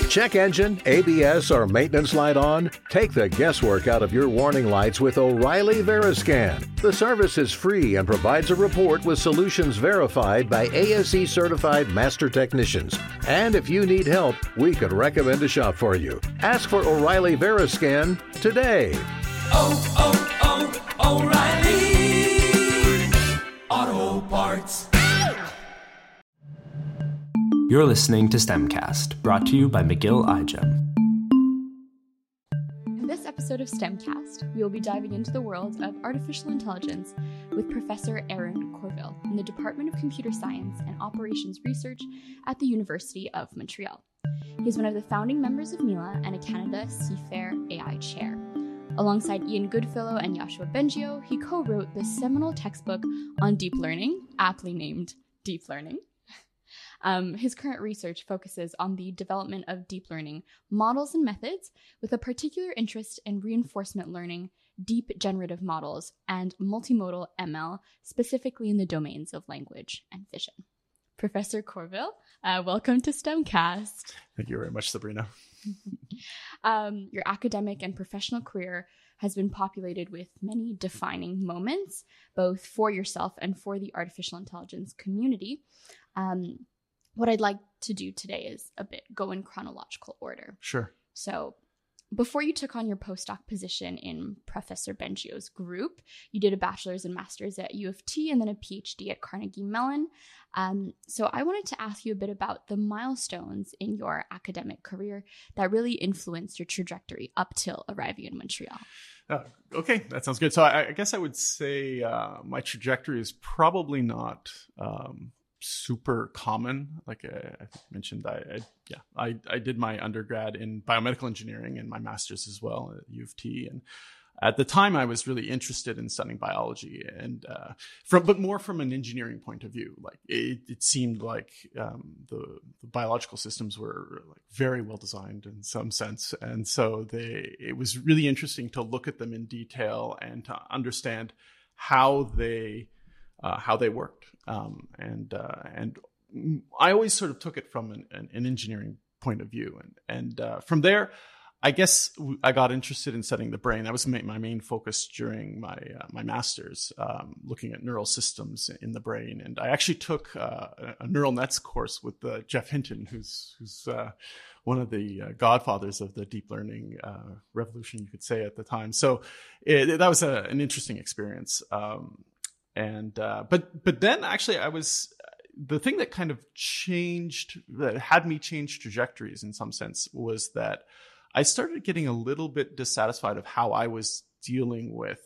Check engine, ABS, or maintenance light on? Take the guesswork out of your warning lights with O'Reilly Veriscan. The service is free and provides a report with solutions verified by ASE certified master technicians. And if you need help, we could recommend a shop for you. Ask for O'Reilly Veriscan today. O'Reilly Auto Parts. You're listening to STEMcast, brought to you by McGill iGEM. In this episode of STEMcast, we will be diving into the world of artificial intelligence with Professor Aaron Courville in the Department of Computer Science and Operations Research at the University of Montreal. He's one of the founding members of Mila and a Canada Seafair AI Chair. Alongside Ian Goodfellow and Yoshua Bengio, he co-wrote the seminal textbook on deep learning, aptly named Deep Learning. His current research focuses on the development of deep learning models and methods, with a particular interest in reinforcement learning, deep generative models, and multimodal ML, specifically in the domains of language and vision. Professor Courville, welcome to STEMcast. Thank you very much, Sabrina. Your academic and professional career has been populated with many defining moments, both for yourself and for the artificial intelligence community. What I'd like to do today is a bit go in chronological order. Sure. So before you took on your postdoc position in Professor Bengio's group, you did a bachelor's and master's at U of T and then a PhD at Carnegie Mellon. So I wanted to ask you a bit about the milestones in your academic career that really influenced your trajectory up till arriving in Montreal. Okay, that sounds good. So I guess I would say my trajectory is probably not super common. Like I mentioned, I did my undergrad in biomedical engineering and my master's as well at U of T. And at the time, I was really interested in studying biology, and but more from an engineering point of view. Like it seemed like the biological systems were like very well designed in some sense, and so it was really interesting to look at them in detail and to understand how they worked. And I always sort of took it from an engineering point of view. And from there, I guess I got interested in studying the brain. That was my main focus during my master's, looking at neural systems in the brain. And I actually took a neural nets course with Geoff Hinton, who's one of the godfathers of the deep learning revolution, you could say, at the time. So that was an interesting experience. But then actually the thing that kind of that had me change trajectories in some sense was that I started getting a little bit dissatisfied of how I was dealing with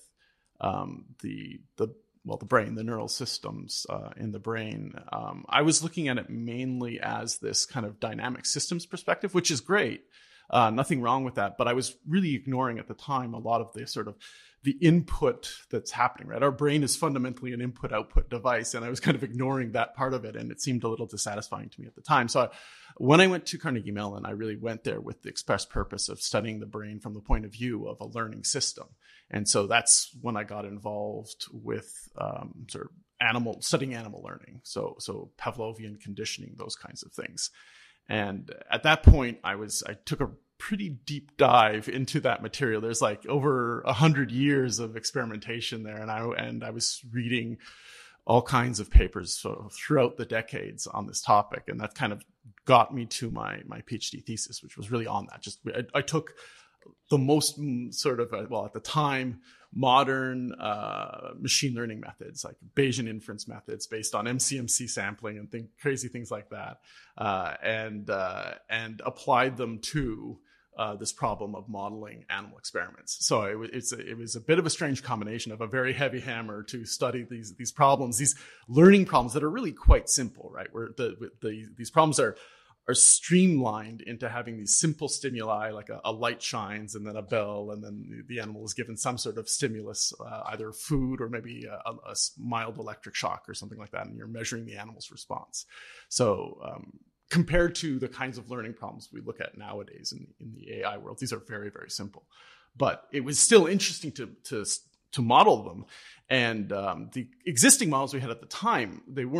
the brain, the neural systems in the brain. I was looking at it mainly as this kind of dynamic systems perspective, which is great. Nothing wrong with that. But I was really ignoring at the time a lot of the sort of the input that's happening, right? Our brain is fundamentally an input-output device, and I was kind of ignoring that part of it, and it seemed a little dissatisfying to me at the time. So when I went to Carnegie Mellon, I really went there with the express purpose of studying the brain from the point of view of a learning system. And so that's when I got involved with sort of studying animal learning, so Pavlovian conditioning, those kinds of things. And at that point, I took a pretty deep dive into that material. There's like over 100 years of experimentation there, and I was reading all kinds of papers throughout the decades on this topic, and that kind of got me to my PhD thesis, which was really on that. I took the most sort of at the time modern machine learning methods, like Bayesian inference methods based on MCMC sampling and crazy things like that, and applied them to this problem of modeling animal experiments. So it was a bit of a strange combination of a very heavy hammer to study these problems, these learning problems that are really quite simple, right? Where these problems are streamlined into having these simple stimuli, like a light shines and then a bell, and then the animal is given some sort of stimulus, either food or maybe a mild electric shock or something like that, and you're measuring the animal's response. So compared to the kinds of learning problems we look at nowadays in the AI world, these are very, very simple. But it was still interesting to model them. And the existing models we had at the time, they weren't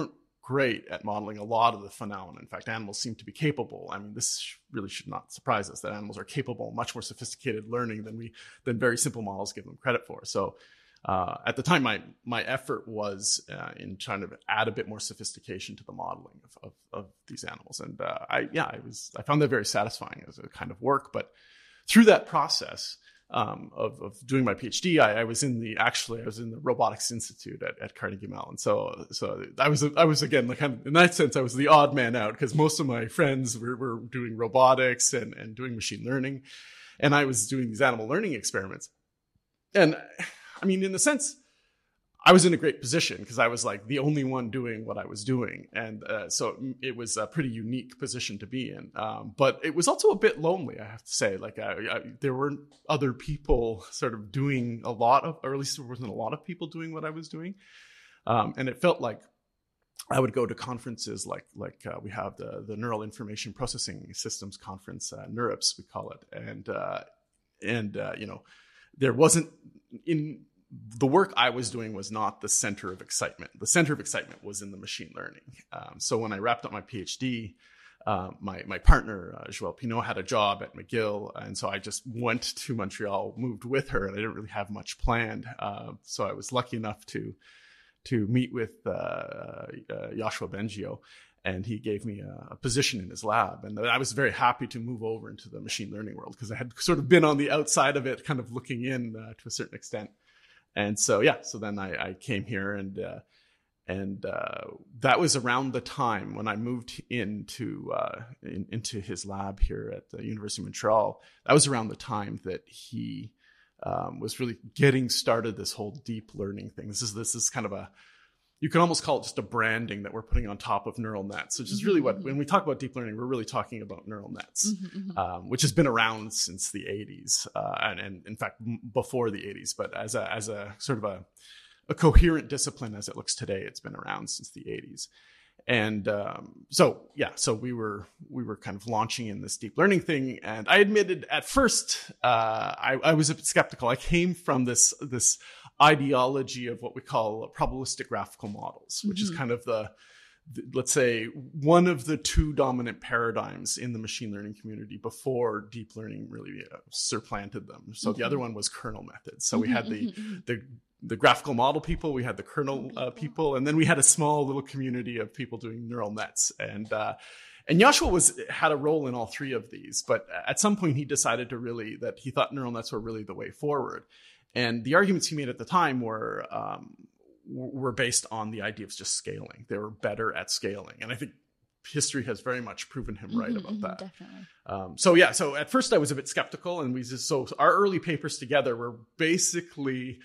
great at modeling a lot of the phenomena. In fact, animals seem to be capable. I mean, this really should not surprise us that animals are capable of much more sophisticated learning than very simple models give them credit for. So at the time, my effort was in trying to add a bit more sophistication to the modeling of these animals. And I found that very satisfying as a kind of work. But through that process, of doing my PhD, I was in the Robotics Institute at Carnegie Mellon. So I was again, like, kind of, in that sense, I was the odd man out, because most of my friends were doing robotics and doing machine learning, and I was doing these animal learning experiments. And I mean, in a sense, I was in a great position because I was like the only one doing what I was doing. And so it was a pretty unique position to be in. But it was also a bit lonely, I have to say. Like there weren't other people sort of doing a lot of, or at least there wasn't a lot of people doing what I was doing. And it felt like I would go to conferences like we have the Neural Information Processing Systems Conference, NeurIPS, we call it. And you know, there wasn't the work I was doing was not the center of excitement. The center of excitement was in the machine learning. So when I wrapped up my PhD, my partner, Joëlle Pineau, had a job at McGill. And so I just went to Montreal, moved with her, and I didn't really have much planned. So I was lucky enough to meet with Yoshua Bengio, and he gave me a position in his lab. And I was very happy to move over into the machine learning world, because I had sort of been on the outside of it, kind of looking in to a certain extent. And so, so then I came here, and that was around the time when I moved into his lab here at the University of Montreal. That was around the time that he was really getting started this whole deep learning thing. This is kind of you can almost call it just a branding that we're putting on top of neural nets, which is really when we talk about deep learning, we're really talking about neural nets, which has been around since the 80s, and in fact before the 80s. But as a sort of a coherent discipline as it looks today, it's been around since the 80s. And so we were kind of launching in this deep learning thing, and I admitted at first I was a bit skeptical. I came from this ideology of what we call probabilistic graphical models, which is kind of the let's say one of the two dominant paradigms in the machine learning community before deep learning really supplanted them. So the other one was kernel methods. So we had the graphical model people, we had the kernel people, and then we had a small little community of people doing neural nets. And Yoshua had a role in all three of these, but at some point he decided that he thought neural nets were really the way forward. And the arguments he made at the time were based on the idea of just scaling. They were better at scaling, and I think history has very much proven him right about that. Definitely. So at first I was a bit skeptical, and our early papers together were basically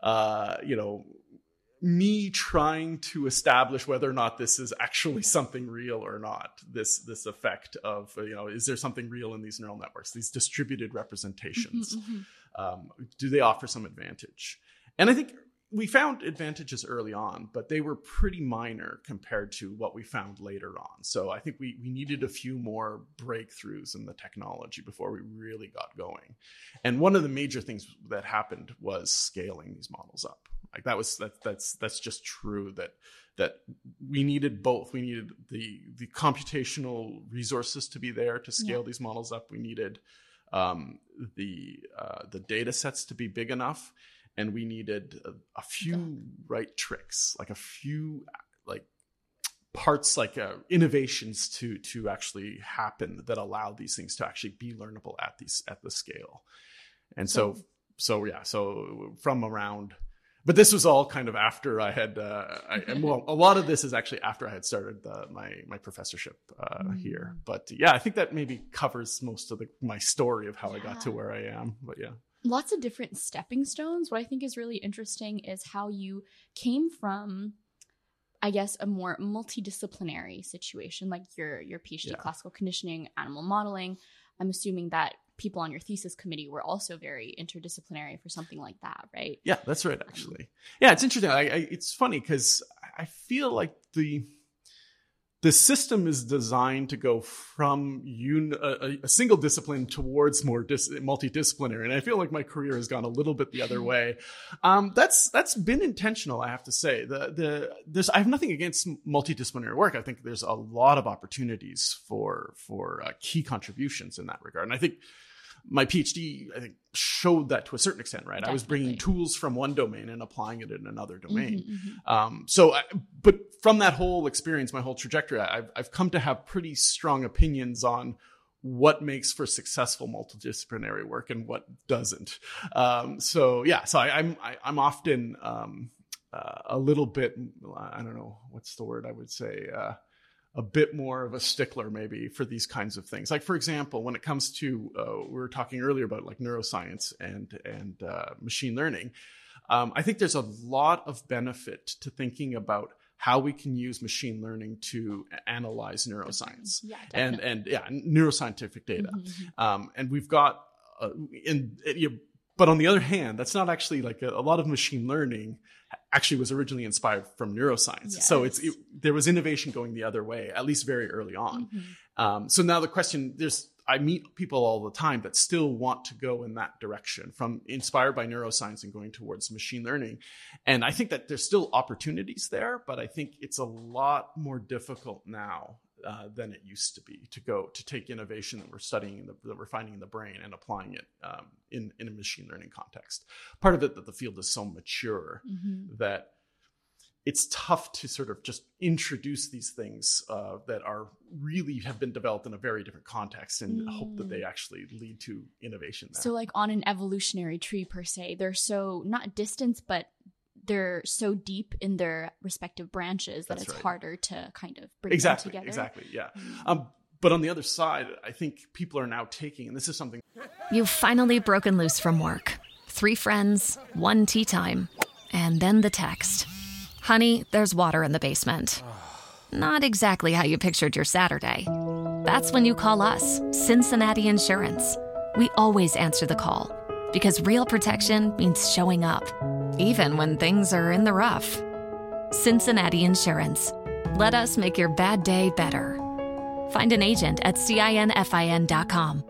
me trying to establish whether or not this is actually something real or not. This effect of is there something real in these neural networks, these distributed representations? Do they offer some advantage? And I think we found advantages early on, but they were pretty minor compared to what we found later on. So I think we needed a few more breakthroughs in the technology before we really got going. And one of the major things that happened was scaling these models up. Like that's just true that we needed both. We needed the computational resources to be there to scale these models up. We needed the data sets to be big enough, and we needed a few right tricks, like a few parts, innovations to actually happen that allow these things to actually be learnable at the scale. And so from around. But this was all kind of after I had, a lot of this is actually after I had started my professorship here. But I think that maybe covers most of my story of how I got to where I am. But lots of different stepping stones. What I think is really interesting is how you came from, I guess, a more multidisciplinary situation, like your PhD, classical conditioning, animal modeling. I'm assuming that people on your thesis committee were also very interdisciplinary for something like that, right? Yeah, that's right, actually. Yeah, it's interesting. It's funny because I feel like the system is designed to go from a single discipline towards more multidisciplinary. And I feel like my career has gone a little bit the other way. That's been intentional, I have to say. I have nothing against multidisciplinary work. I think there's a lot of opportunities for key contributions in that regard. And I think my PhD, I think, showed that to a certain extent, right? Definitely. I was bringing tools from one domain and applying it in another domain. But from that whole experience, my whole trajectory, I've come to have pretty strong opinions on what makes for successful multidisciplinary work and what doesn't. I'm often a little bit, I don't know, what's the word I would say, a bit more of a stickler maybe for these kinds of things. Like, for example, when it comes to, we were talking earlier about like neuroscience and machine learning. I think there's a lot of benefit to thinking about how we can use machine learning to analyze neuroscience and neuroscientific data. And we've got, but on the other hand, that's not actually like a lot of machine learning actually was originally inspired from neuroscience. Yes. So there was innovation going the other way, at least very early on. So now the question, I meet people all the time that still want to go in that direction, from inspired by neuroscience and going towards machine learning. And I think that there's still opportunities there, but I think it's a lot more difficult now than it used to be to take innovation that we're studying, that we're finding in the brain, and applying it in a machine learning context. Part of it that the field is so mature that it's tough to sort of just introduce these things that are really have been developed in a very different context and hope that they actually lead to innovation there. So like on an evolutionary tree per se, they're so not distant, but they're so deep in their respective branches that it's harder to kind of bring them together. Exactly, yeah. But on the other side, I think people are now taking, and this is something... You've finally broken loose from work. 3 friends, 1 tea time, and then the text. Honey, there's water in the basement. Not exactly how you pictured your Saturday. That's when you call us, Cincinnati Insurance. We always answer the call, because real protection means showing up, even when things are in the rough. Cincinnati Insurance. Let us make your bad day better. Find an agent at CINFIN.com.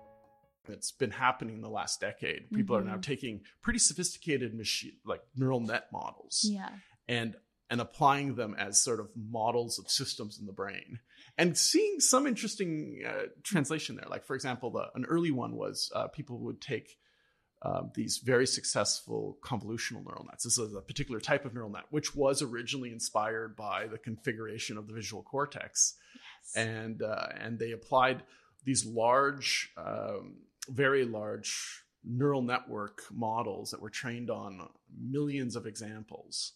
It's been happening in the last decade. People are now taking pretty sophisticated neural net models and applying them as sort of models of systems in the brain, and seeing some interesting translation there. Like, for example, an early one was people would take these very successful convolutional neural nets. This is a particular type of neural net, which was originally inspired by the configuration of the visual cortex. And they applied these large, very large neural network models that were trained on millions of examples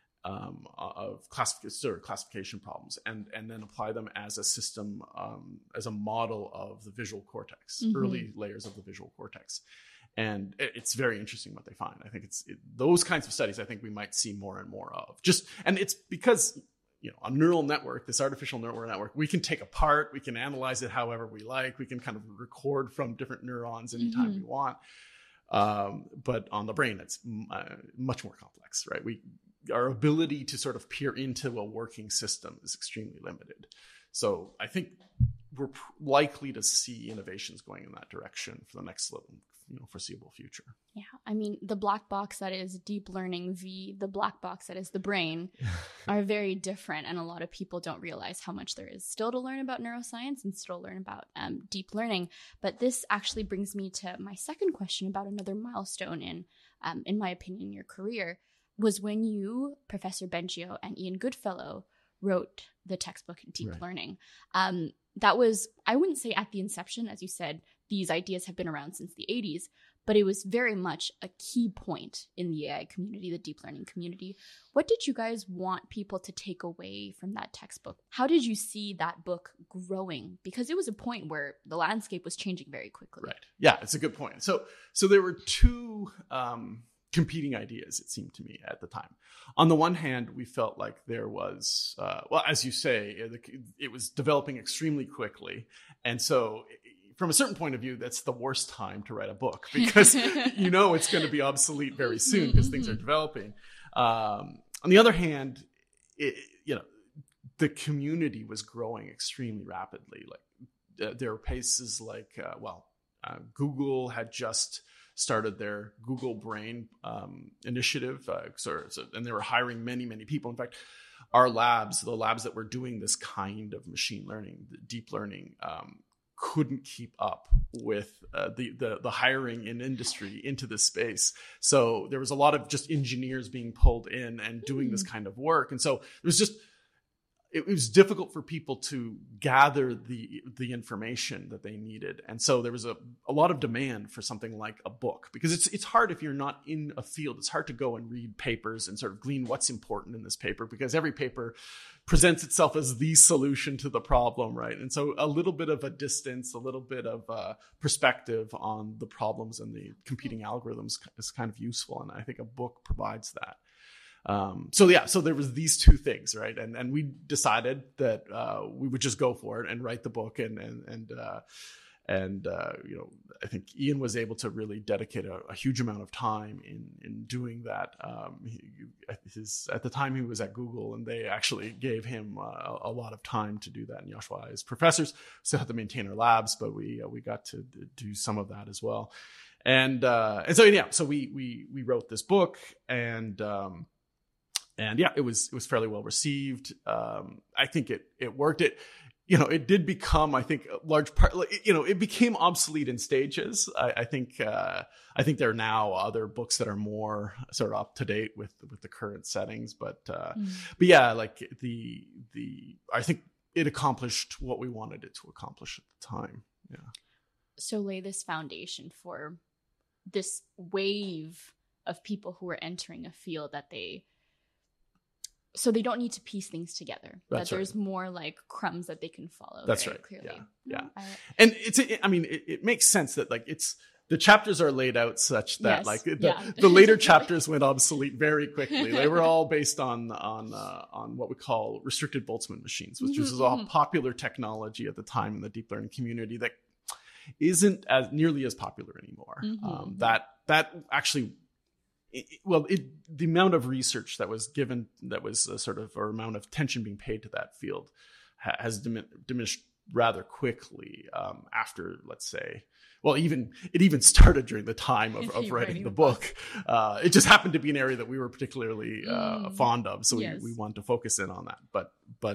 of classification problems, and then apply them as a system, as a model of the visual cortex, early layers of the visual cortex. And it's very interesting what they find. I think those kinds of studies, I think we might see more and more of. And it's because, a neural network, this artificial neural network, we can take apart, we can analyze it however we like, we can kind of record from different neurons anytime we want. But on the brain, it's much more complex, right? Our ability to sort of peer into a working system is extremely limited. So I think we're likely to see innovations going in that direction for the next foreseeable future. Yeah, I mean, the black box that is deep learning the black box that is the brain are very different, and a lot of people don't realize how much there is still to learn about neuroscience and still learn about deep learning. But this actually brings me to my second question about another milestone in my opinion, your career, was when you, Professor Bengio, and Ian Goodfellow wrote the textbook Deep Learning. That was, I wouldn't say at the inception, as you said, these ideas have been around since the 80s, but it was very much a key point in the AI community, the deep learning community. What did you guys want people to take away from that textbook? How did you see that book growing? Because it was a point where the landscape was changing very quickly. Right. Yeah, it's a good point. So there were two competing ideas, it seemed to me, at the time. On the one hand, we felt like there was, as you say, it was developing extremely quickly. And so from a certain point of view, that's the worst time to write a book, because it's going to be obsolete very soon because things are developing. On the other hand, the community was growing extremely rapidly. Like there were places like, Google had just started their Google Brain initiative, and they were hiring many, many people. In fact, our labs, the labs that were doing this kind of machine learning, deep learning, couldn't keep up with the hiring in industry into this space. So there was a lot of just engineers being pulled in and doing this kind of work. And so it was difficult for people to gather the information that they needed. And so there was a lot of demand for something like a book, because it's hard if you're not in a field. It's hard to go and read papers and sort of glean what's important in this paper, because every paper presents itself as the solution to the problem, right? And so a little bit of a distance, a little bit of perspective on the problems and the competing algorithms is kind of useful. And I think a book provides that. So there was these two things, right? And we decided that we would just go for it and write the book, and I think Ian was able to really dedicate a huge amount of time in doing that. At the time he was at Google, and they actually gave him a lot of time to do that. And Joshua, as professors, still had to maintain our labs, but we got to do some of that as well. So we wrote this book, and it was fairly well received. I think it worked. It did become, I think, a large part, it became obsolete in stages. I think there are now other books that are more sort of up to date with the current settings. But I think it accomplished what we wanted it to accomplish at the time. Yeah. So lay this foundation for this wave of people who are entering a field so they don't need to piece things together. That's that there's more like crumbs that they can follow. That's right. Clearly. Yeah. And it makes sense that the chapters are laid out such that the later chapters went obsolete very quickly. They were all based on what we call restricted Boltzmann machines, which was a popular technology at the time in the deep learning community that isn't as nearly as popular anymore. That actually, the amount of research that was given, or amount of attention being paid to that field has diminished rather quickly after, let's say, it even started during the time of writing the book. It just happened to be an area that we were particularly fond of, so we wanted to focus in on that.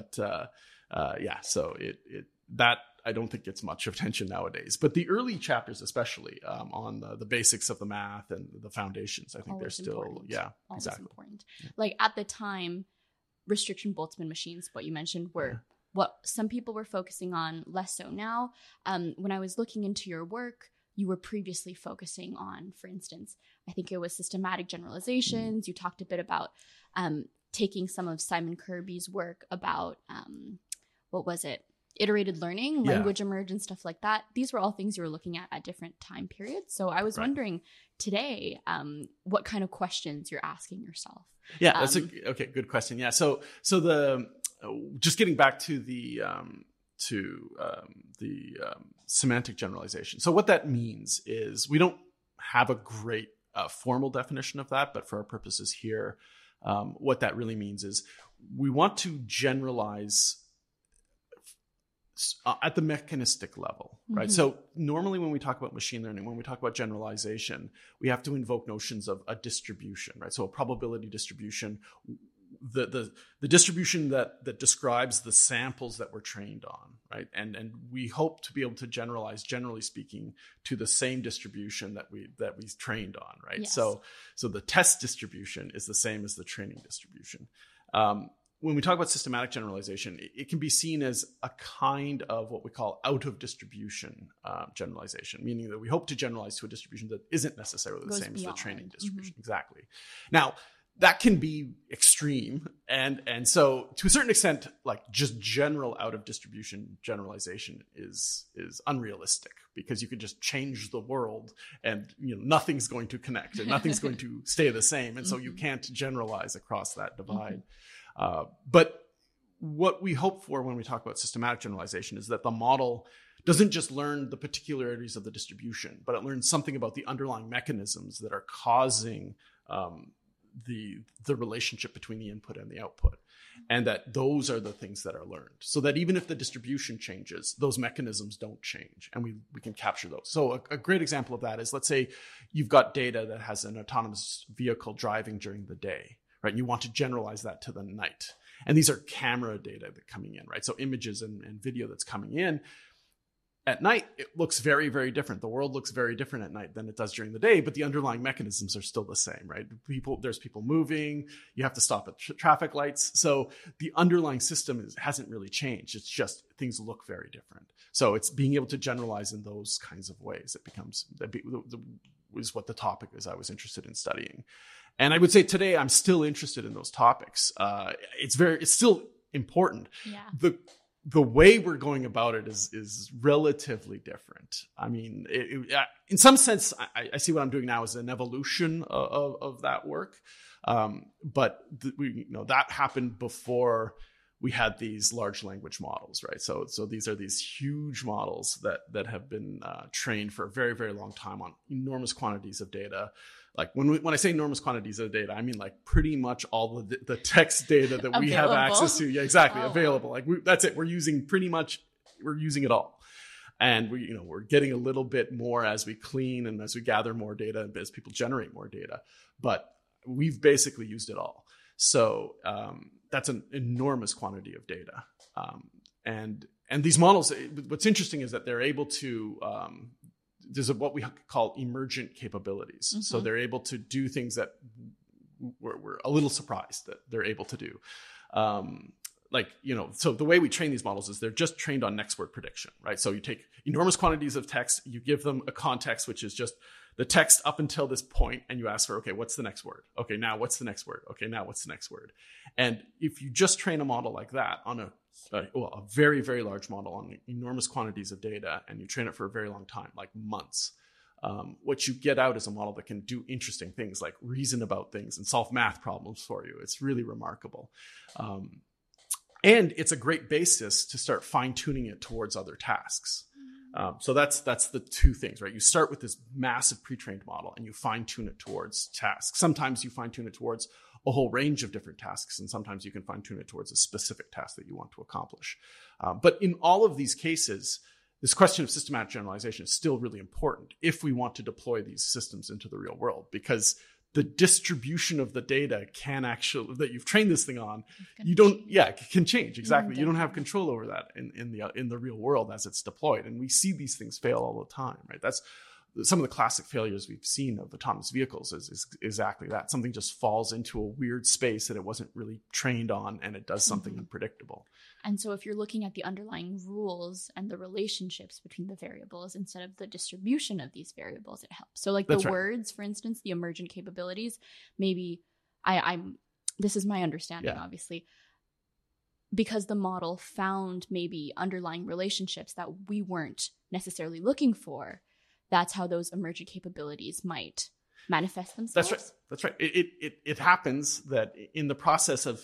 So that I don't think gets much attention nowadays. But the early chapters, especially on the basics of the math and the foundations, I think they're still important. Exactly important. Like at the time, restriction Boltzmann machines, what you mentioned, were what some people were focusing on, less so now. When I was looking into your work, you were previously focusing on, for instance, I think it was systematic generalizations. You talked a bit about taking some of Simon Kirby's work about, iterated learning, language emergence, stuff like that. These were all things you were looking at different time periods. So I was wondering today, what kind of questions you're asking yourself. Yeah, that's good question. Yeah, so the just getting back to the semantic generalization. So what that means is we don't have a great formal definition of that, but for our purposes here, what that really means is we want to generalize at the mechanistic level, right? So normally when we talk about machine learning, when we talk about generalization, we have to invoke notions of a distribution, right? So a probability distribution, the distribution that describes the samples that we're trained on, right? And we hope to be able to generalize, generally speaking, to the same distribution that we trained on, right? Yes. So the test distribution is the same as the training distribution. When we talk about systematic generalization, it can be seen as a kind of what we call out of distribution generalization, meaning that we hope to generalize to a distribution that isn't necessarily the same as the training distribution. Exactly. Now, that can be extreme. And so to a certain extent, like just general out of distribution generalization is unrealistic, because you could just change the world and nothing's going to connect and nothing's going to stay the same. And so you can't generalize across that divide. But what we hope for when we talk about systematic generalization is that the model doesn't just learn the particularities of the distribution, but it learns something about the underlying mechanisms that are causing the relationship between the input and the output. and that those are the things that are learned, so that even if the distribution changes, those mechanisms don't change, and we can capture those. So a great example of that is, let's say you've got data that has an autonomous vehicle driving during the day, right? And you want to generalize that to the night. And these are camera data that are coming in, right? So images and video that's coming in. At night, it looks very, very different. The world looks very different at night than it does during the day, but the underlying mechanisms are still the same, right? There's people moving. You have to stop at traffic lights. So the underlying system hasn't really changed. It's just things look very different. So it's being able to generalize in those kinds of ways. Is what the topic is I was interested in studying. And I would say today I'm still interested in those topics. It's still important. Yeah. The way we're going about it is relatively different. I mean, in some sense, I see what I'm doing now as an evolution of that work. But that happened before we had these large language models, right? So these are these huge models that have been trained for a very, very long time on enormous quantities of data. Like when I say enormous quantities of data, I mean like pretty much all the text data that we have access to. Yeah, exactly. Available. Like that's it. We're using it all. And we're getting a little bit more as we clean and as we gather more data and as people generate more data. But we've basically used it all. So that's an enormous quantity of data. And these models, what's interesting is that they're able to there's what we call emergent capabilities. Mm-hmm. So they're able to do things that we're a little surprised that they're able to do. So the way we train these models is they're just trained on next word prediction, right? So you take enormous quantities of text, you give them a context, which is just the text up until this point, and you ask for, okay, what's the next word? Okay, now what's the next word? Okay, now what's the next word? And if you just train a model like that on a very, very large model on enormous quantities of data, and you train it for a very long time, like months, what you get out is a model that can do interesting things like reason about things and solve math problems for you. It's really remarkable. And it's a great basis to start fine-tuning it towards other tasks. So that's the two things, right? You start with this massive pre-trained model and you fine-tune it towards tasks. Sometimes you fine-tune it towards a whole range of different tasks, and sometimes you can fine-tune it towards a specific task that you want to accomplish. But in all of these cases, this question of systematic generalization is still really important if we want to deploy these systems into the real world, because the distribution of the data can actually, that you've trained this thing on, it can change. Exactly. You don't have control over that in the real world as it's deployed. And we see these things fail all the time, right? That's some of the classic failures we've seen of autonomous vehicles is exactly that. Something just falls into a weird space that it wasn't really trained on, and it does something unpredictable. And so if you're looking at the underlying rules and the relationships between the variables instead of the distribution of these variables, it helps. So like the words, for instance, the emergent capabilities, maybe this is my understanding, obviously, because the model found maybe underlying relationships that we weren't necessarily looking for. That's how those emergent capabilities might manifest themselves. That's right. It happens that in the process of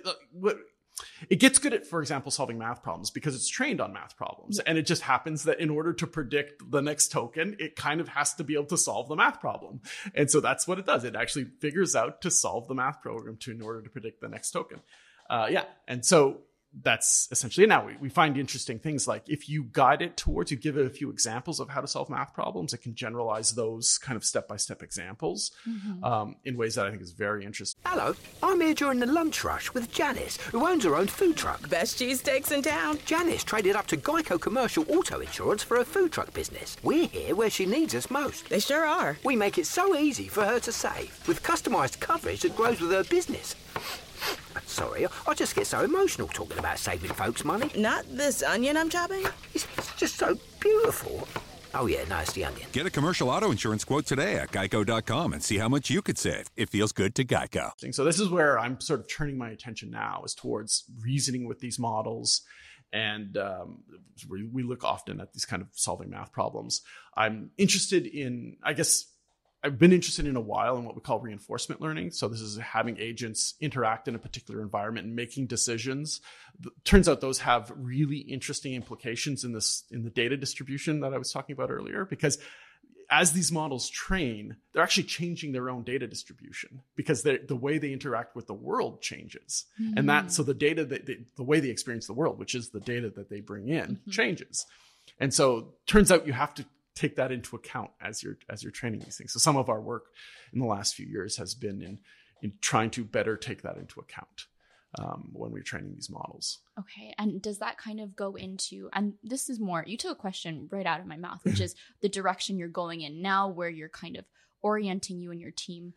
it gets good at, for example, solving math problems because it's trained on math problems. And it just happens that in order to predict the next token, it kind of has to be able to solve the math problem. And so that's what it does. It actually figures out to solve the math program in order to predict the next token. And so that's essentially it. Now we find interesting things like if you guide it towards, you give it a few examples of how to solve math problems, it can generalize those kind of step-by-step examples in ways that I think is very interesting. Hello, I'm here during the lunch rush with Janice, who owns her own food truck. Best cheesesteaks in town. Janice traded up to Geico Commercial Auto Insurance for her food truck business. We're here where she needs us most. They sure are. We make it so easy for her to save, with customised coverage that grows with her business. Sorry, I just get so emotional talking about saving folks money. Not this onion I'm chopping? It's just so beautiful. Oh yeah, no, it's the onion. Get a commercial auto insurance quote today at geico.com and see how much you could save. It feels good to Geico. So this is where I'm sort of turning my attention now, is towards reasoning with these models. And we look often at these kind of solving math problems. I'm interested in, I've been interested in a while in what we call reinforcement learning. So this is having agents interact in a particular environment and making decisions. Turns out those have really interesting implications in the data distribution that I was talking about earlier, because as these models train, they're actually changing their own data distribution because the way they interact with the world changes. And so the data, the way they experience the world, which is the data that they bring in, changes. And so turns out you have to take that into account as you're training these things. So some of our work in the last few years has been in trying to better take that into account when we're training these models. Okay. And does that kind of go into, and this is more, you took a question right out of my mouth, which is the direction you're going in now, where you're kind of orienting you and your team.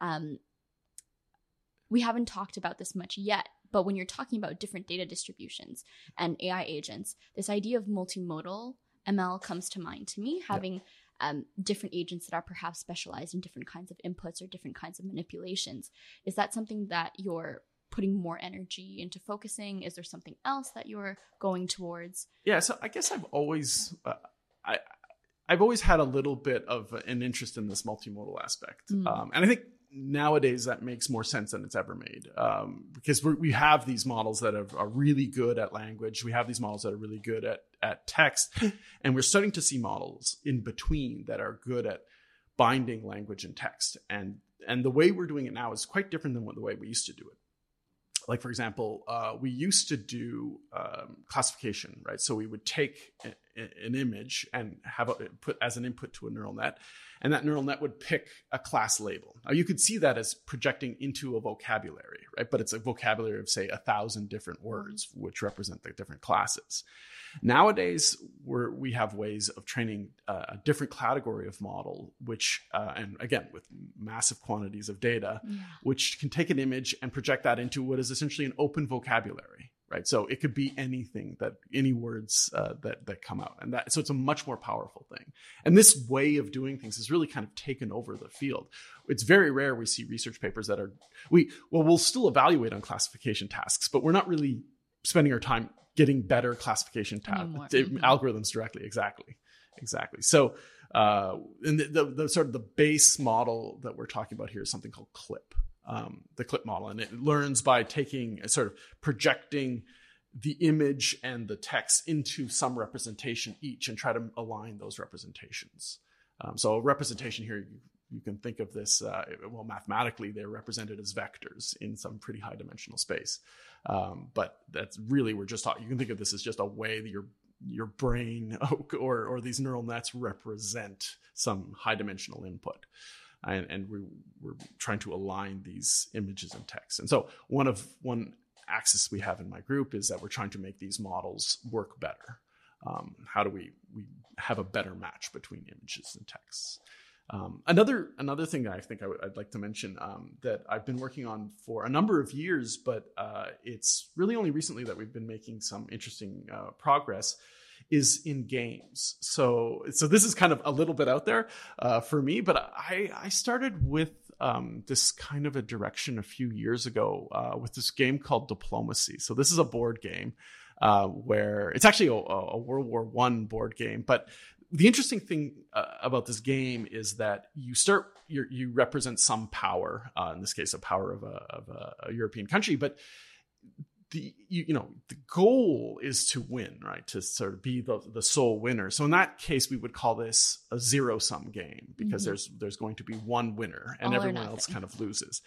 We haven't talked about this much yet, but when you're talking about different data distributions and AI agents, this idea of multimodal ML comes to mind to me, having different agents that are perhaps specialized in different kinds of inputs or different kinds of manipulations. Is that something that you're putting more energy into focusing? Is there something else that you're going towards? Yeah, so I guess I've always had a little bit of an interest in this multimodal aspect. And I think nowadays that makes more sense than it's ever made, because we have these models that are really good at language. We have these models that are really good at text, and we're starting to see models in between that are good at binding language and text. And the way we're doing it now is quite different than the way we used to do it. Like, for example, we used to do classification, right? So we would take an image and have it put as an input to a neural net, and that neural net would pick a class label. Now, you could see that as projecting into a vocabulary, right? But it's a vocabulary of, say, 1,000 different words, which represent the different classes. Nowadays, we have ways of training a different category of model, which, and again, with massive quantities of data, which can take an image and project that into what is essentially an open vocabulary, right? So it could be anything, any words that come out. And so it's a much more powerful thing. And this way of doing things has really kind of taken over the field. It's very rare we see research papers that we'll still evaluate on classification tasks, but we're not really spending our time getting better classification algorithms directly. Exactly. So, and the sort of the base model that we're talking about here is something called CLIP, the CLIP model, and it learns by projecting the image and the text into some representation each, and try to align those representations. So a representation here, you can think of this, mathematically, they're represented as vectors in some pretty high dimensional space. But that's really, you can think of this as just a way that your brain or these neural nets represent some high dimensional input. And we're trying to align these images and text. And so one axis we have in my group is that we're trying to make these models work better. How do we have a better match between images and texts? Another thing that I think I'd like to mention that I've been working on for a number of years, but it's really only recently that we've been making some interesting progress, is in games. So this is kind of a little bit out there for me, but I started with this kind of a direction a few years ago with this game called Diplomacy. So this is a board game where it's actually a World War I board game, but the interesting thing about this game is that you represent some power, in this case, a power of a European country, but the goal is to win, right? To sort of be the sole winner. So in that case, we would call this a zero-sum game, because there's going to be one winner and everyone else kind of loses.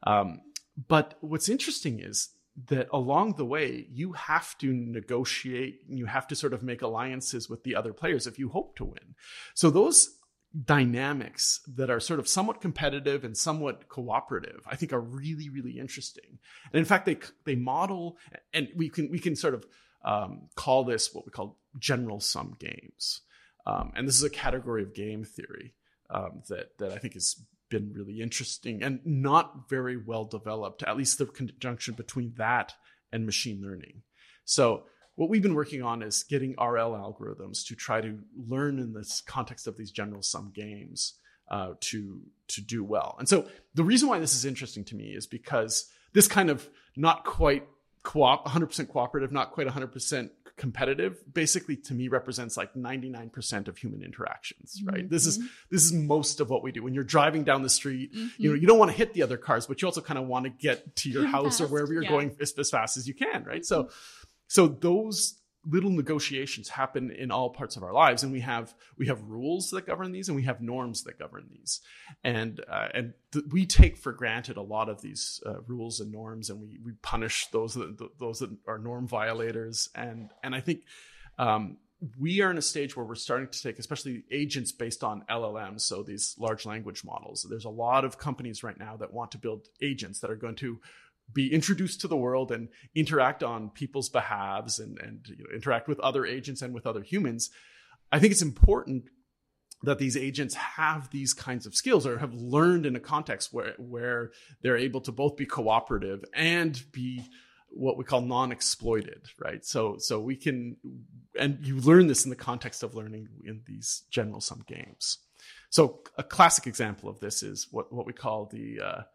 But what's interesting is that along the way, you have to negotiate, you have to sort of make alliances with the other players if you hope to win. So those dynamics that are sort of somewhat competitive and somewhat cooperative, I think are really, really interesting. And in fact, they model, and we can sort of call this what we call general sum games. And this is a category of game theory that I think has been really interesting and not very well developed, at least the conjunction between that and machine learning. So what we've been working on is getting RL algorithms to try to learn in this context of these general sum games to do well. And so the reason why this is interesting to me is because this kind of not quite 100% cooperative, not quite 100% competitive, basically to me represents like 99% of human interactions, right? This is most of what we do. When you're driving down the street, you don't want to hit the other cars, but you also kind of want to get to your house or wherever you're going as fast as you can, right? So those little negotiations happen in all parts of our lives, and we have rules that govern these, and we have norms that govern these, and we take for granted a lot of these rules and norms, and we punish those that are norm violators, and I think we are in a stage where we're starting to take, especially agents based on LLMs, so these large language models. There's a lot of companies right now that want to build agents that are going to be introduced to the world and interact on people's behalves and interact with other agents and with other humans. I think it's important that these agents have these kinds of skills or have learned in a context where they're able to both be cooperative and be what we call non-exploited, right? So we can, and you learn this in the context of learning in these general sum games. So a classic example of this is what we call the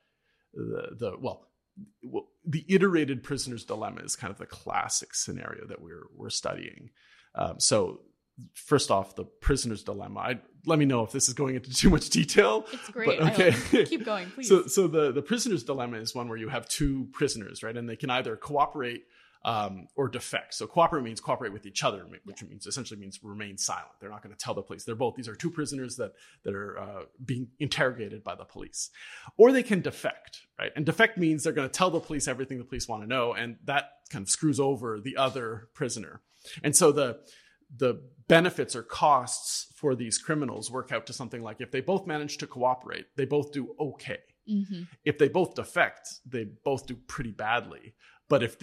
iterated prisoner's dilemma is kind of the classic scenario that we're studying. So first off, the prisoner's dilemma. Let me know if this is going into too much detail. It's great. But, okay. Keep going, please. So the prisoner's dilemma is one where you have two prisoners, right? And they can either cooperate or defect. So cooperate means cooperate with each other, which essentially means remain silent. They're not going to tell the police. These are two prisoners that are being interrogated by the police. Or they can defect, right? And defect means they're going to tell the police everything the police want to know, and that kind of screws over the other prisoner. And so the benefits or costs for these criminals work out to something like, if they both manage to cooperate, they both do okay. Mm-hmm. If they both defect, they both do pretty badly. But if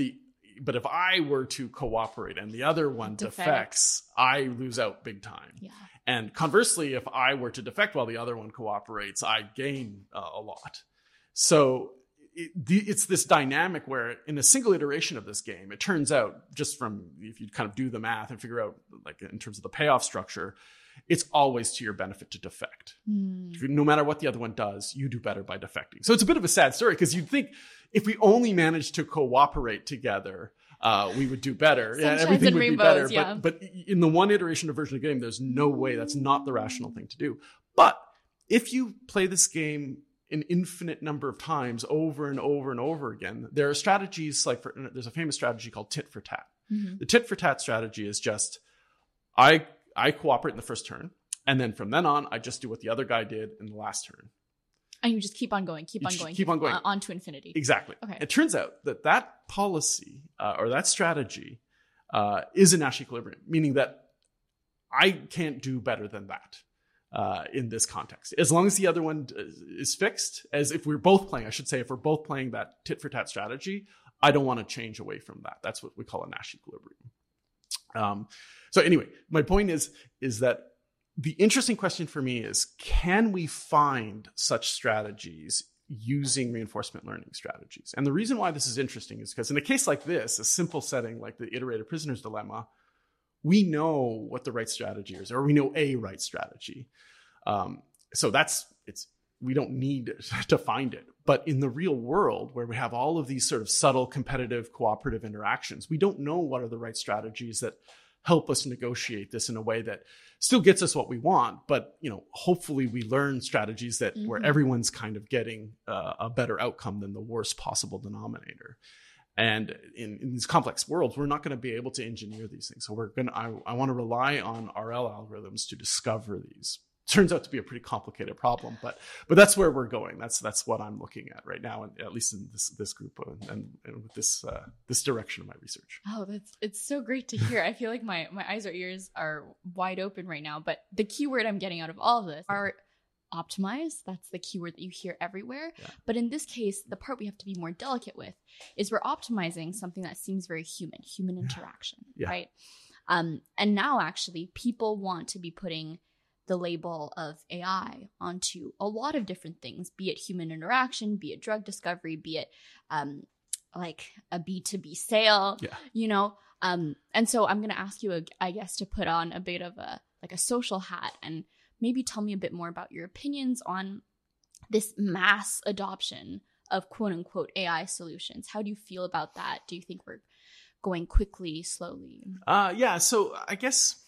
I were to cooperate and the other one defects, I lose out big time. Yeah. And conversely, if I were to defect while the other one cooperates, I gain a lot. So it's this dynamic where in a single iteration of this game, it turns out, just from if you kind of do the math and figure out, like in terms of the payoff structure, it's always to your benefit to defect. No matter what the other one does, you do better by defecting. So it's a bit of a sad story, because you'd think if we only managed to cooperate together, we would do better. Yeah, everything would be better. Yeah. But in the one iteration of version of the game, there's no way. That's not the rational thing to do. But if you play this game an infinite number of times over and over and over again, there are strategies there's a famous strategy called tit for tat. Mm-hmm. The tit for tat strategy is just, I cooperate in the first turn, and then from then on, I just do what the other guy did in the last turn. And you just keep on going, on to infinity. Exactly. Okay. It turns out that policy or that strategy is a Nash equilibrium, meaning that I can't do better than that in this context. As long as the other one is fixed, as if we're both playing, I should say, if we're both playing that tit for tat strategy, I don't want to change away from that. That's what we call a Nash equilibrium. So anyway, my point is that the interesting question for me is, can we find such strategies using reinforcement learning strategies? And the reason why this is interesting is because in a case like this, a simple setting like the iterated prisoner's dilemma, we know what the right strategy is, or we know a right strategy. So we don't need to find it. But in the real world, where we have all of these sort of subtle, competitive, cooperative interactions, we don't know what are the right strategies that help us negotiate this in a way that still gets us what we want, but hopefully we learn strategies that where everyone's kind of getting a better outcome than the worst possible denominator. And in these complex worlds, we're not going to be able to engineer these things. So I want to rely on RL algorithms to discover these. Turns out to be a pretty complicated problem, but that's where we're going. That's what I'm looking at right now, and at least in this group and with this direction of my research. Oh, it's so great to hear. I feel like my eyes or ears are wide open right now. But the keyword I'm getting out of all of this are optimize. That's the keyword that you hear everywhere. Yeah. But in this case, the part we have to be more delicate with is we're optimizing something that seems very human interaction, right? And now actually people want to be putting the label of AI onto a lot of different things, be it human interaction, be it drug discovery, be it like a B2B sale, and so I'm going to ask you, I guess, to put on a bit of a social hat and maybe tell me a bit more about your opinions on this mass adoption of quote unquote AI solutions. How do you feel about that? Do you think we're going quickly, slowly? So I guess,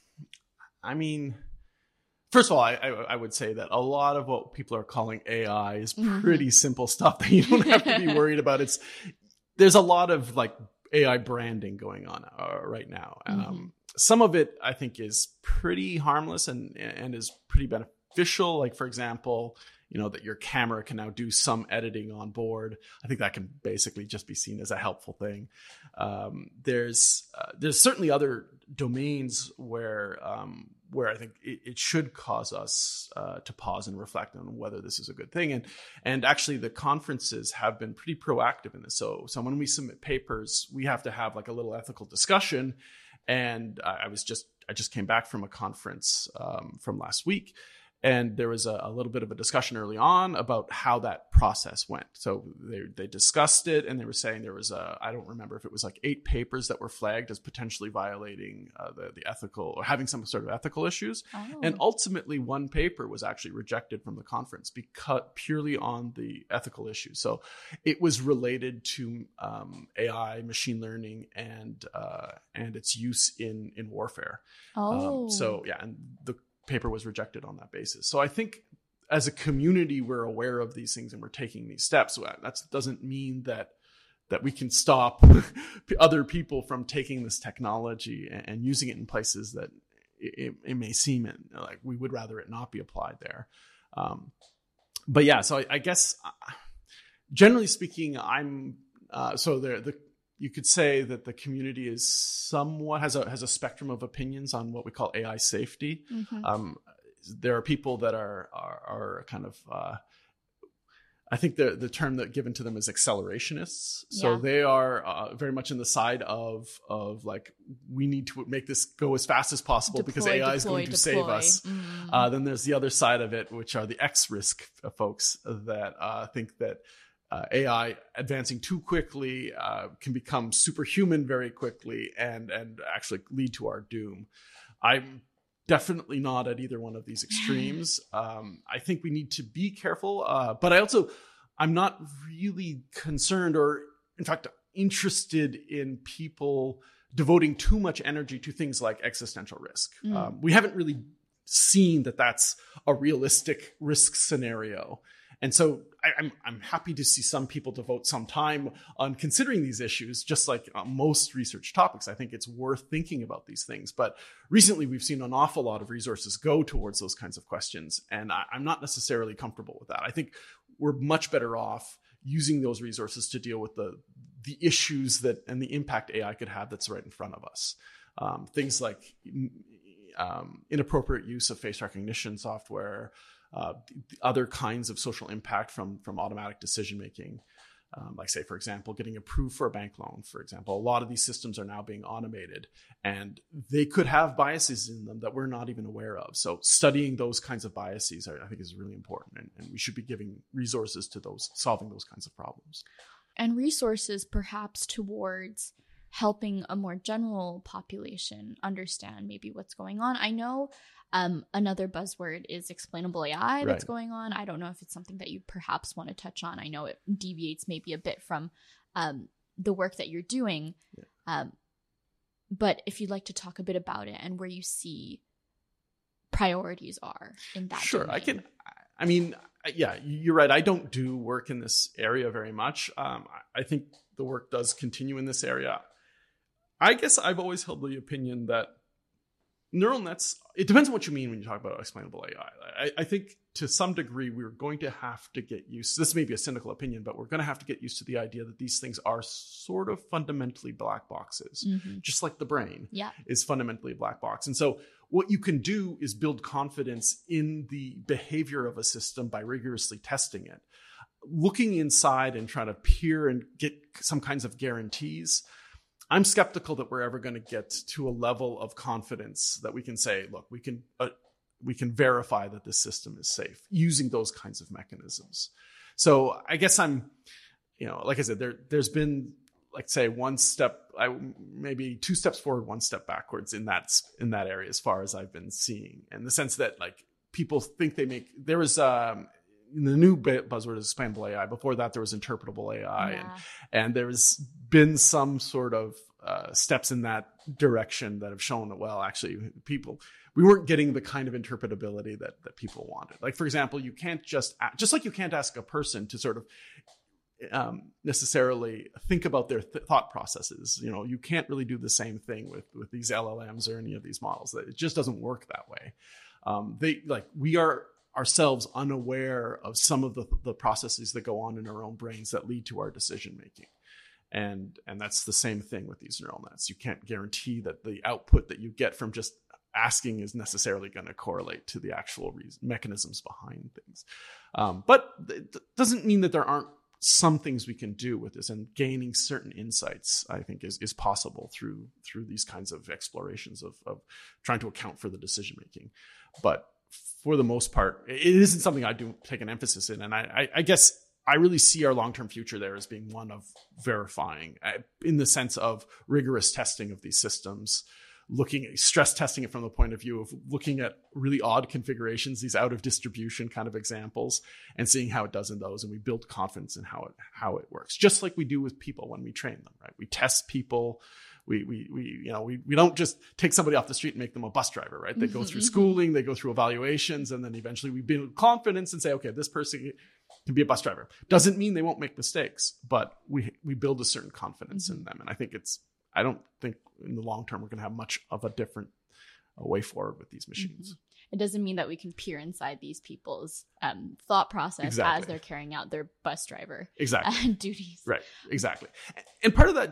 first of all, I would say that a lot of what people are calling AI is pretty simple stuff that you don't have to be worried about. There's a lot of AI branding going on right now. Some of it, I think, is pretty harmless and is pretty beneficial. Like, for example, that your camera can now do some editing on board. I think that can basically just be seen as a helpful thing. There's certainly other domains where I think it should cause us to pause and reflect on whether this is a good thing. And actually, the conferences have been pretty proactive in this. So when we submit papers, we have to have like a little ethical discussion. And I just came back from a conference from last week. And there was a little bit of a discussion early on about how that process went. So they discussed it, and they were saying there was I don't remember if it was like 8 papers that were flagged as potentially violating the ethical or having some sort of ethical issues. Oh. And ultimately, one paper was actually rejected from the conference because purely on the ethical issue. So it was related to AI, machine learning, and its use in warfare. Oh. And the paper was rejected on that basis. So I think as a community, we're aware of these things and we're taking these steps. That doesn't mean that we can stop other people from taking this technology and using it in places that it may seem like we would rather it not be applied there. But yeah, so I guess generally speaking, you could say that the community is somewhat has a spectrum of opinions on what we call AI safety. Mm-hmm. There are people that are kind of I think the term that given to them is accelerationists. So they are very much in the side of like, we need to make this go as fast as possible because AI is going to save us. Mm-hmm. Then there's the other side of it, which are the X-risk folks that think that AI advancing too quickly can become superhuman very quickly and actually lead to our doom. I'm definitely not at either one of these extremes. I think we need to be careful, but I'm not really concerned or, in fact, interested in people devoting too much energy to things like existential risk. We haven't really seen that that's a realistic risk scenario. And so I'm happy to see some people devote some time on considering these issues, just like most research topics. I think it's worth thinking about these things. But recently, we've seen an awful lot of resources go towards those kinds of questions. And I'm not necessarily comfortable with that. I think we're much better off using those resources to deal with the issues and the impact AI could have that's right in front of us. Things like inappropriate use of face recognition software, other kinds of social impact from automatic decision making, like, say, for example, getting approved for a bank loan. For example, a lot of these systems are now being automated, and they could have biases in them that we're not even aware of. So studying those kinds of biases, I think, is really important, and we should be giving resources to those solving those kinds of problems. And resources perhaps towards helping a more general population understand maybe what's going on. I know another buzzword is explainable AI that's going on. I don't know if it's something that you perhaps want to touch on. I know it deviates maybe a bit from the work that you're doing. Yeah. But if you'd like to talk a bit about it and where you see priorities are in that Sure, domain. Yeah, you're right. I don't do work in this area very much. I think the work does continue in this area. I guess I've always held the opinion that neural nets, it depends on what you mean when you talk about explainable AI. I think to some degree, we're going to have to get used, this may be a cynical opinion, but we're going to have to get used to the idea that these things are sort of fundamentally black boxes, just like the brain is fundamentally a black box. And so what you can do is build confidence in the behavior of a system by rigorously testing it. Looking inside and trying to peer and get some kinds of guarantees, I'm skeptical that we're ever going to get to a level of confidence that we can say, look, we can verify that this system is safe using those kinds of mechanisms. So I guess I'm, like I said, there's been, like, say, one step, maybe 2 steps forward, 1 step backwards in that area as far as I've been seeing, in the sense that, like, people think there was the new buzzword is explainable AI. Before that, there was interpretable AI, and there's been some sort of steps in that direction that have shown that, well, actually, we weren't getting the kind of interpretability that people wanted. Like, for example, you can't just like you can't ask a person to sort of necessarily think about their thought processes. You can't really do the same thing with these LLMs or any of these models. That it just doesn't work that way. We are ourselves unaware of some of the processes that go on in our own brains that lead to our decision making. And that's the same thing with these neural nets. You can't guarantee that the output that you get from just asking is necessarily going to correlate to the actual mechanisms behind things. But it doesn't mean that there aren't some things we can do with this, and gaining certain insights, I think, is possible through these kinds of explorations of trying to account for the decision making. But for the most part, it isn't something I do take an emphasis in. And I guess I really see our long-term future there as being one of verifying, in the sense of rigorous testing of these systems, stress testing it from the point of view of looking at really odd configurations, these out of distribution kind of examples, and seeing how it does in those. And we build confidence in how it works, just like we do with people when we train them, right? We test people. We don't just take somebody off the street and make them a bus driver, right? They go through schooling, they go through evaluations, and then eventually we build confidence and say, okay, this person can be a bus driver. Doesn't mean they won't make mistakes, but we build a certain confidence in them. And I don't think in the long term we're going to have much of a different way forward with these machines. It doesn't mean that we can peer inside these people's thought process as they're carrying out their bus driver duties. Right, exactly. And part of that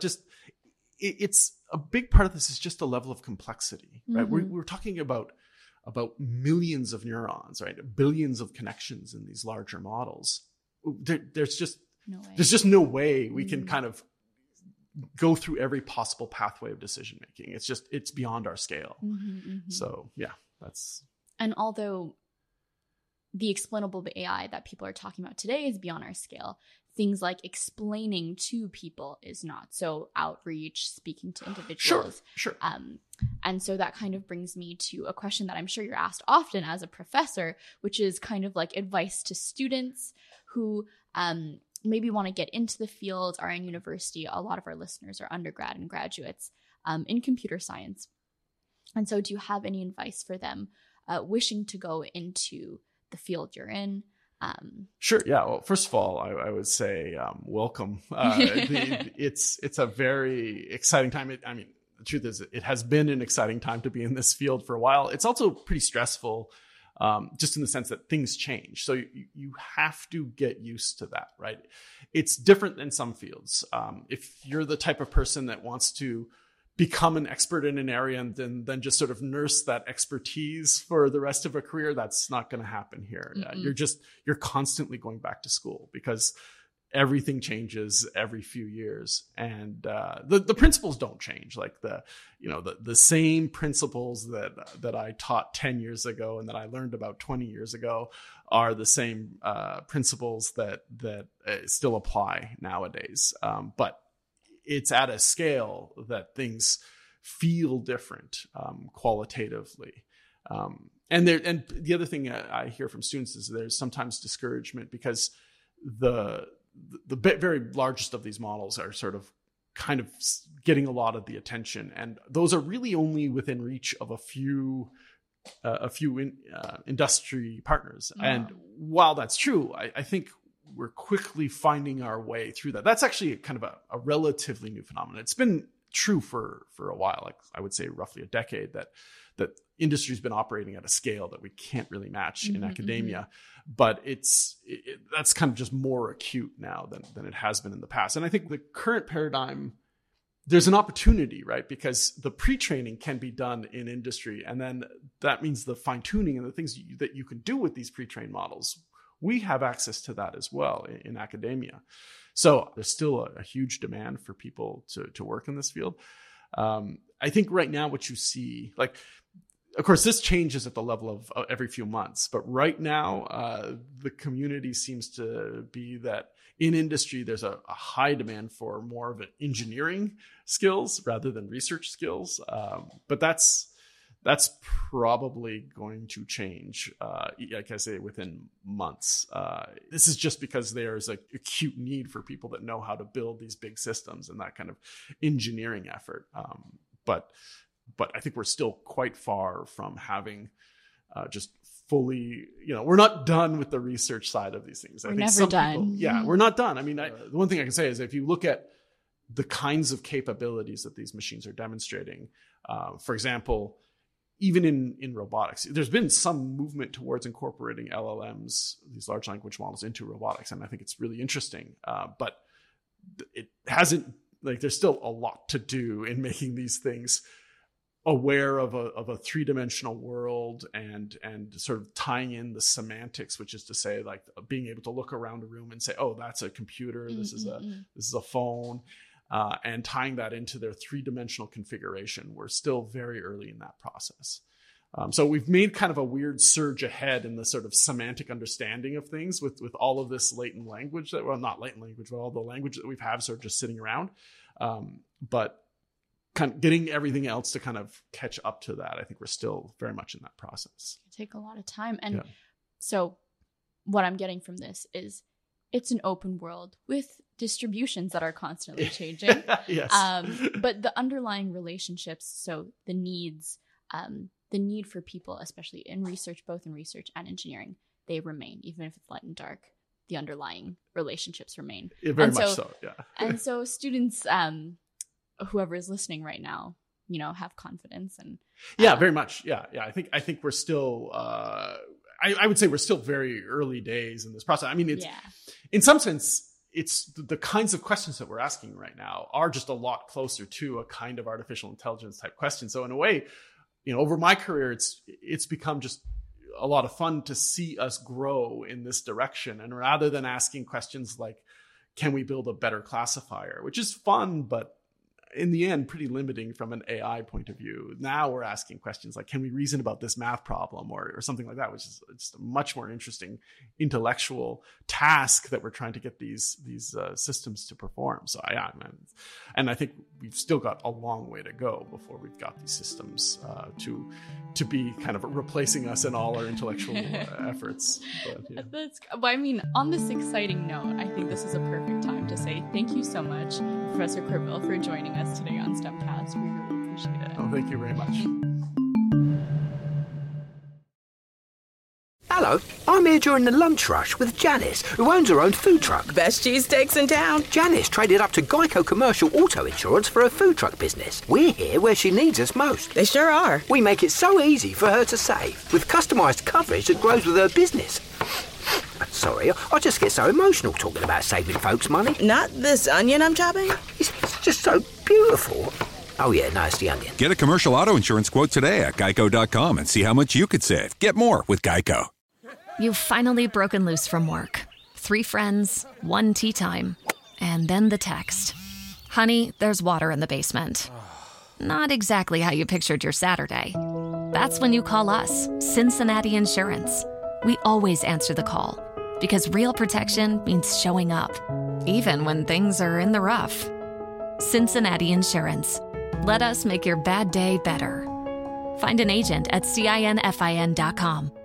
it's a big part of this is just a level of complexity, right? We're talking about millions of neurons, right? Billions of connections in these larger models. There's just no way we can kind of go through every possible pathway of decision making. It's beyond our scale. So yeah, and although the explainable AI that people are talking about today is beyond our scale, things like explaining to people is not. So outreach, speaking to individuals. Sure. And so that kind of brings me to a question that I'm sure you're asked often as a professor, which is kind of like advice to students who maybe want to get into the field, are in university. A lot of our listeners are undergrad and graduates in computer science. And so do you have any advice for them wishing to go into the field you're in? Sure. Yeah. Well, first of all, I would say welcome. It's a very exciting time. The truth is, it has been an exciting time to be in this field for a while. It's also pretty stressful, just in the sense that things change. So you have to get used to that, right? It's different than some fields. If you're the type of person that wants to become an expert in an area and then just sort of nurse that expertise for the rest of a career, that's not going to happen here. You're constantly going back to school because everything changes every few years, and the principles don't change. Like the same principles that I taught 10 years ago and that I learned about 20 years ago are the same principles that still apply nowadays. But it's at a scale that things feel different qualitatively. And the other thing I hear from students is there's sometimes discouragement because the very largest of these models are sort of kind of getting a lot of the attention, and those are really only within reach of a few industry partners. Oh. And while that's true, I think we're quickly finding our way through that. That's actually kind of a relatively new phenomenon. It's been true for a while, like I would say roughly a decade, that industry's been operating at a scale that we can't really match in academia. But that's kind of just more acute now than it has been in the past. And I think the current paradigm, there's an opportunity, right? Because the pre-training can be done in industry. And then that means the fine-tuning and the things that you can do with these pre-trained models, we have access to that as well in academia. So there's still a huge demand for people to work in this field. I think right now what you see, like, of course, this changes at the level of every few months. But right now, the community seems to be that in industry, there's a high demand for more of an engineering skills rather than research skills. But that's probably going to change, like I say, within months. This is just because there's an acute need for people that know how to build these big systems and that kind of engineering effort. But I think we're still quite far from having just fully, we're not done with the research side of these things. We're never done. We're not done. I mean, the one thing I can say is if you look at the kinds of capabilities that these machines are demonstrating, for example, even in robotics, there's been some movement towards incorporating LLMs, these large language models, into robotics. And I think it's really interesting. But it hasn't, there's still a lot to do in making these things aware of a three-dimensional world and sort of tying in the semantics, which is to say, like, being able to look around a room and say, oh, that's a computer, this is a phone, and tying that into their three-dimensional configuration. We're still very early in that process. So we've made kind of a weird surge ahead in the sort of semantic understanding of things with all of this latent language not latent language, but all the language that we've sort of just sitting around. But kind of getting everything else to kind of catch up to that, I think we're still very much in that process. It take a lot of time. And so what I'm getting from this is it's an open world with distributions that are constantly changing. Yes. But the underlying relationships, so the need for people, especially in research, both in research and engineering, they remain. Even if it's light and dark, the underlying relationships remain. Very much so, yeah. And so students, whoever is listening right now, have confidence and very much. Yeah. I think we're still I would say we're still very early days in this process. I mean, it's in some sense, it's the kinds of questions that we're asking right now are just a lot closer to a kind of artificial intelligence type question. So in a way, over my career, it's become just a lot of fun to see us grow in this direction. And rather than asking questions like, can we build a better classifier, which is fun, but in the end, pretty limiting from an AI point of view. Now we're asking questions like, can we reason about this math problem or something like that, which is just a much more interesting intellectual task that we're trying to get these systems to perform. So and I think we've still got a long way to go before we've got these systems to be kind of replacing us in all our intellectual efforts. But, on this exciting note, I think this is a perfect time to say thank you so much, Professor Courville, for joining us today on STEMcast. We really appreciate it. Oh, thank you very much. Hello, I'm here during the lunch rush with Janice, who owns her own food truck. Best cheesesteaks in town. Janice traded up to Geico Commercial Auto Insurance for her food truck business. We're here where she needs us most. They sure are. We make it so easy for her to save, with customised coverage that grows with her business. Sorry, I just get so emotional talking about saving folks money. Not this onion I'm chopping? It's just so beautiful. Oh yeah, no, it's the onion. Get a commercial auto insurance quote today at geico.com and see how much you could save. Get more with Geico. You've finally broken loose from work. 3 friends, 1 tea time, and then the text. Honey, there's water in the basement. Not exactly how you pictured your Saturday. That's when you call us, Cincinnati Insurance. We always answer the call because real protection means showing up, even when things are in the rough. Cincinnati Insurance. Let us make your bad day better. Find an agent at CINFIN.com.